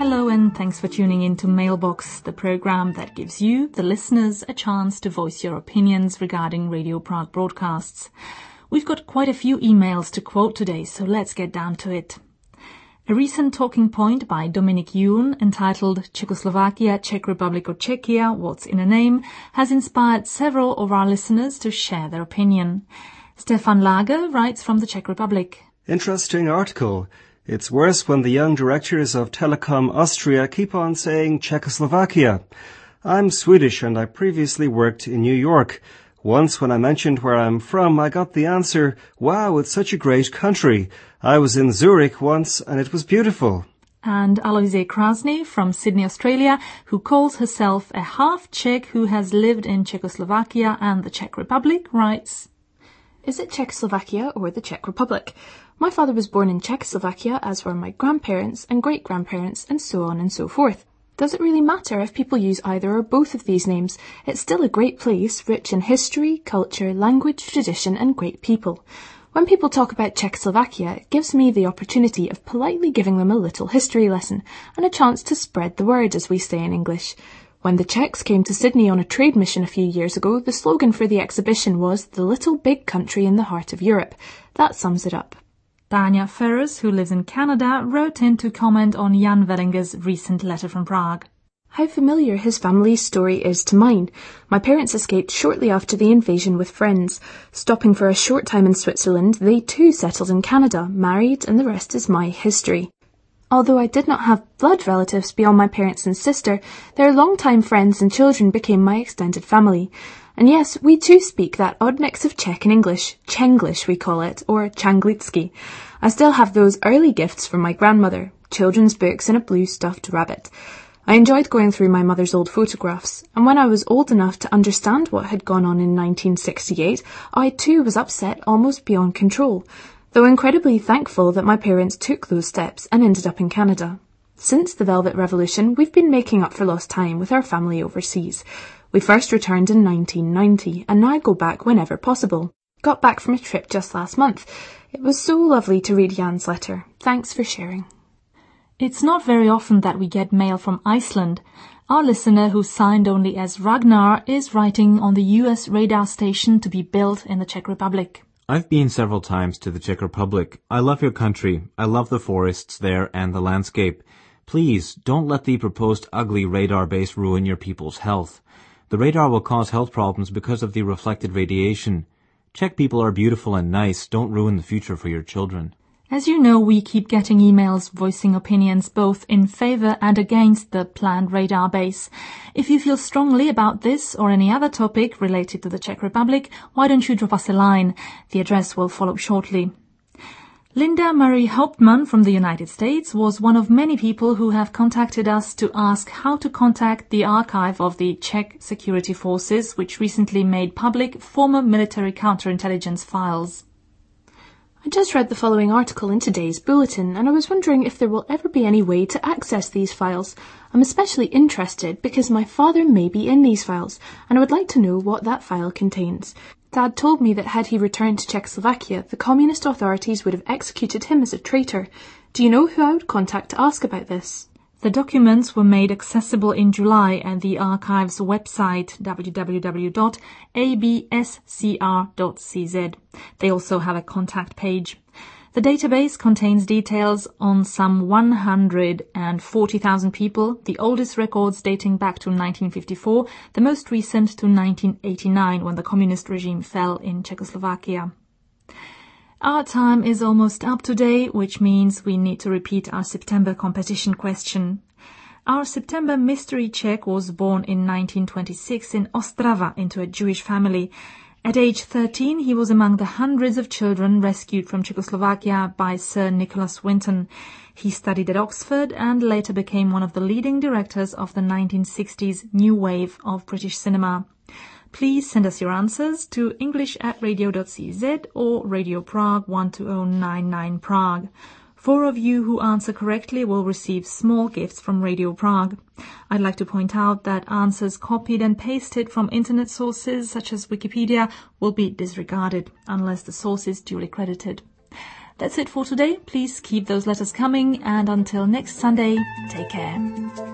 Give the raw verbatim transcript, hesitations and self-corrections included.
Hello and thanks for tuning in to Mailbox, the program that gives you, the listeners, a chance to voice your opinions regarding Radio Prague broadcasts. We've got quite a few emails to quote today, so let's get down to it. A recent talking point by Dominik Jun, entitled Czechoslovakia, Czech Republic or Czechia, What's in a Name, has inspired several of our listeners to share their opinion. Stefan Lager writes from the Czech Republic. Interesting article. It's worse when the young directors of Telekom Austria keep on saying Czechoslovakia. I'm Swedish and I previously worked in New York. Once when I mentioned where I'm from, I got the answer, wow, it's such a great country. I was in Zurich once and it was beautiful. And Aloise Krasny from Sydney, Australia, who calls herself a half Czech who has lived in Czechoslovakia and the Czech Republic, writes, Is it Czechoslovakia or the Czech Republic? My father was born in Czechoslovakia, as were my grandparents and great-grandparents, and so on and so forth. Does it really matter if people use either or both of these names? It's still a great place, rich in history, culture, language, tradition, and great people. When people talk about Czechoslovakia, it gives me the opportunity of politely giving them a little history lesson, and a chance to spread the word, as we say in English. When the Czechs came to Sydney on a trade mission a few years ago, the slogan for the exhibition was, "The little big country in the heart of Europe." That sums it up. Tanya Ferris, who lives in Canada, wrote in to comment on Jan Wellinger's recent letter from Prague. How familiar his family's story is to mine. My parents escaped shortly after the invasion with friends. Stopping for a short time in Switzerland, they too settled in Canada, married, and the rest is my history. Although I did not have blood relatives beyond my parents and sister, their long-time friends and children became my extended family. And yes, we too speak that odd mix of Czech and English, Czenglish we call it, or Czanglicky. I still have those early gifts from my grandmother, children's books and a blue stuffed rabbit. I enjoyed going through my mother's old photographs, and when I was old enough to understand what had gone on in nineteen sixty-eight, I too was upset almost beyond control, though incredibly thankful that my parents took those steps and ended up in Canada. Since the Velvet Revolution, we've been making up for lost time with our family overseas. We first returned in nineteen ninety, and now go back whenever possible. Got back from a trip just last month. It was so lovely to read Jan's letter. Thanks for sharing. It's not very often that we get mail from Iceland. Our listener, who's signed only as Ragnar, is writing on the U S radar station to be built in the Czech Republic. I've been several times to the Czech Republic. I love your country. I love the forests there and the landscape. Please, don't let the proposed ugly radar base ruin your people's health. The radar will cause health problems because of the reflected radiation. Czech people are beautiful and nice. Don't ruin the future for your children. As you know, we keep getting emails voicing opinions both in favor and against the planned radar base. If you feel strongly about this or any other topic related to the Czech Republic, why don't you drop us a line? The address will follow shortly. Linda Marie Hauptmann from the United States was one of many people who have contacted us to ask how to contact the archive of the Czech security forces, which recently made public former military counterintelligence files. I just read the following article in today's bulletin, and I was wondering if there will ever be any way to access these files. I'm especially interested because my father may be in these files, and I would like to know what that file contains. Dad told me that had he returned to Czechoslovakia, the communist authorities would have executed him as a traitor. Do you know who I would contact to ask about this? The documents were made accessible in July at the archive's website w w w dot a b s c r dot c z. They also have a contact page. The database contains details on some one hundred forty thousand people, the oldest records dating back to nineteen fifty-four, the most recent to nineteen eighty-nine when the communist regime fell in Czechoslovakia. Our time is almost up today, which means we need to repeat our September competition question. Our September mystery Czech was born in nineteen twenty-six in Ostrava into a Jewish family. At age thirteen, he was among the hundreds of children rescued from Czechoslovakia by Sir Nicholas Winton. He studied at Oxford and later became one of the leading directors of the nineteen sixties new wave of British cinema. Please send us your answers to english at radio dot c z or Radio Prague one two zero nine nine Prague. Four of you who answer correctly will receive small gifts from Radio Prague. I'd like to point out that answers copied and pasted from internet sources such as Wikipedia will be disregarded unless the source is duly credited. That's it for today. Please keep those letters coming, and until next Sunday, take care.